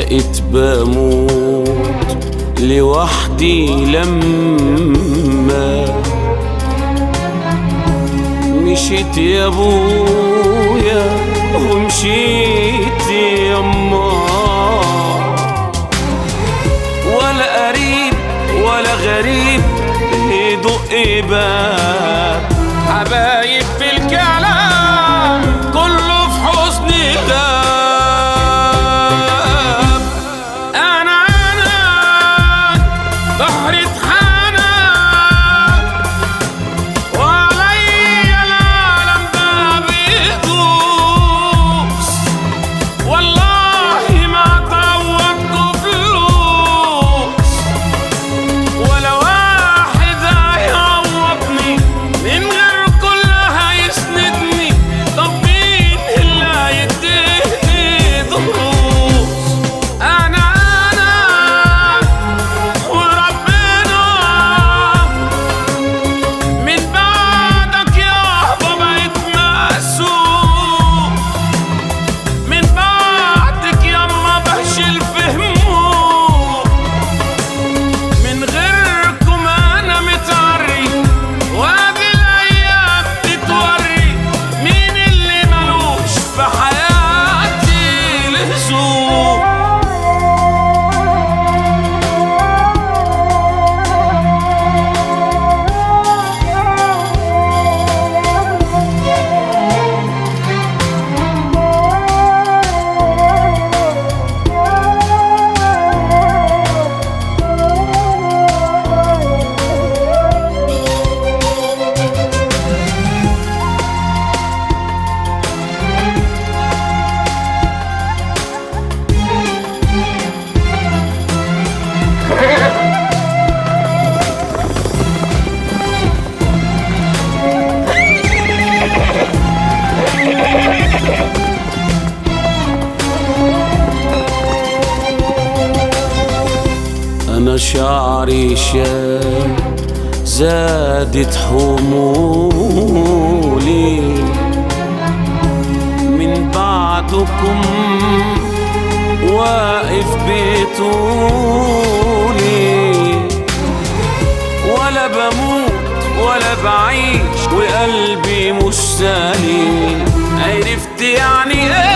بقيت بموت لوحدي لما مشيت يا ابويا ومشيت يما، ولا قريب ولا غريب يدق باب، حبايب في الكلام كله في حسن غاب. انا ظهري اتحنى وعليا العالم ده بيدوس، والله ما تعوضته فلوس ولا واحد هيعوضني، من غير كل هيسندني، طب مين اللي هيديني دروس؟ انا وربنا من بعدك يابا بقيت مقسوم، من بعدك ياما بهشل في هموم، من غيركم انا متعري، وادي الايام تتوري مين اللي ملوش في حياتي لزوم. أنا شعري شاب زادت حمولي، من بعدكم واقف بطولي، ولا بموت ولا بعيش وقلبي مش سليم، عرفت يعني ايه